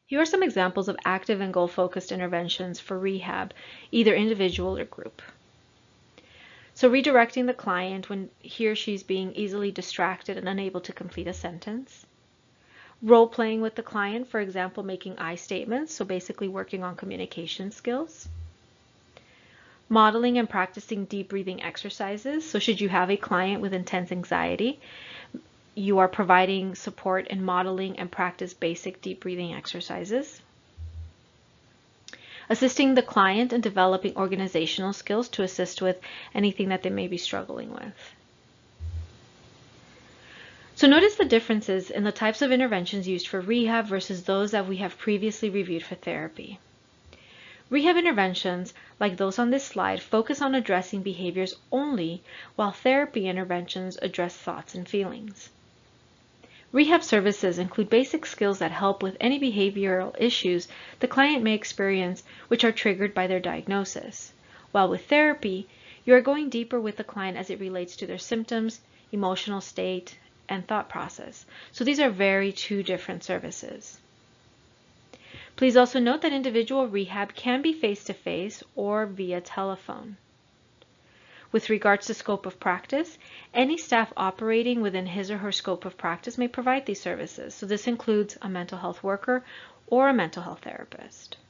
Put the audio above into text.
Here are some examples of active and goal-focused interventions for rehab, either individual or group. So redirecting the client when he or she is being easily distracted and unable to complete a sentence. Role-playing with the client, for example, making I statements, so basically working on communication skills. Modeling and practicing deep breathing exercises. So should you have a client with intense anxiety, you are providing support in modeling and practice basic deep breathing exercises. Assisting the client in developing organizational skills to assist with anything that they may be struggling with. So notice the differences in the types of interventions used for rehab versus those that we have previously reviewed for therapy. Rehab interventions, like those on this slide, focus on addressing behaviors only, while therapy interventions address thoughts and feelings. Rehab services include basic skills that help with any behavioral issues the client may experience which are triggered by their diagnosis, while with therapy, you are going deeper with the client as it relates to their symptoms, emotional state, and thought process. So these are two different services. Please also note that individual rehab can be face-to-face or via telephone. With regards to scope of practice, any staff operating within his or her scope of practice may provide these services. So this includes a mental health worker or a mental health therapist.